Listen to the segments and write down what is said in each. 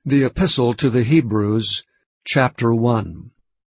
The Epistle to the Hebrews, chapter 1.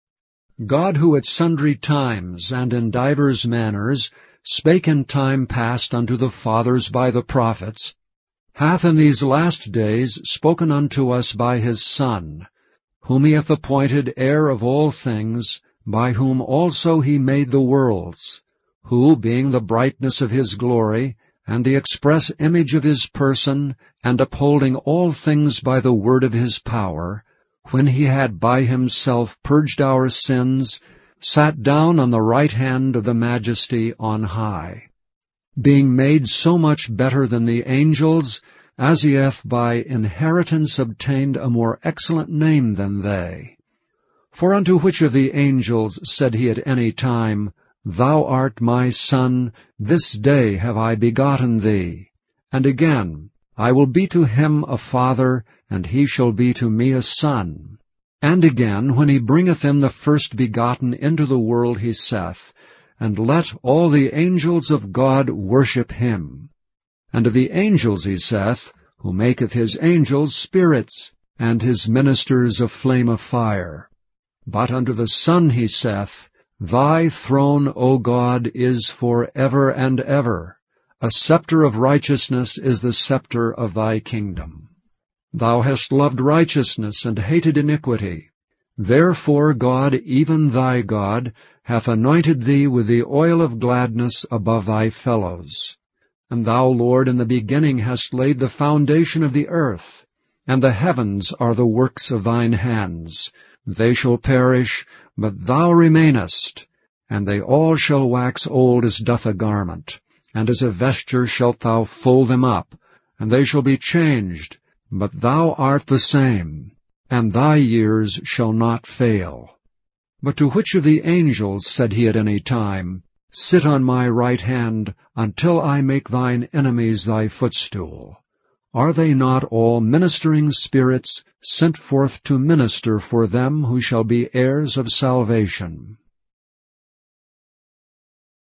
God, who at sundry times and in divers manners spake in time past unto the fathers by the prophets, hath in these last days spoken unto us by his Son, whom he hath appointed heir of all things, by whom also he made the worlds, who, being the brightness of his glory, and the express image of his person, and upholding all things by the word of his power, when he had by himself purged our sins, sat down on the right hand of the Majesty on high, being made so much better than the angels, as he hath by inheritance obtained a more excellent name than they. For unto which of the angels said he at any time, Thou art my Son, this day have I begotten thee? And again, I will be to him a father, and he shall be to me a son. And again, when he bringeth him the first begotten into the world, he saith, And let all the angels of God worship him. And of the angels he saith, Who maketh his angels spirits, and his ministers a flame of fire. But unto the Son he saith, Thy throne, O God, is for ever and ever. A scepter of righteousness is the scepter of thy kingdom. Thou hast loved righteousness and hated iniquity. Therefore God, even thy God, hath anointed thee with the oil of gladness above thy fellows. And thou, Lord, in the beginning hast laid the foundation of the earth, and the heavens are the works of thine hands. They shall perish, but thou remainest, and they all shall wax old as doth a garment, and as a vesture shalt thou fold them up, and they shall be changed, but thou art the same, and thy years shall not fail. But to which of the angels said he at any time, Sit on my right hand, until I make thine enemies thy footstool? Are they not all ministering spirits sent forth to minister for them who shall be heirs of salvation?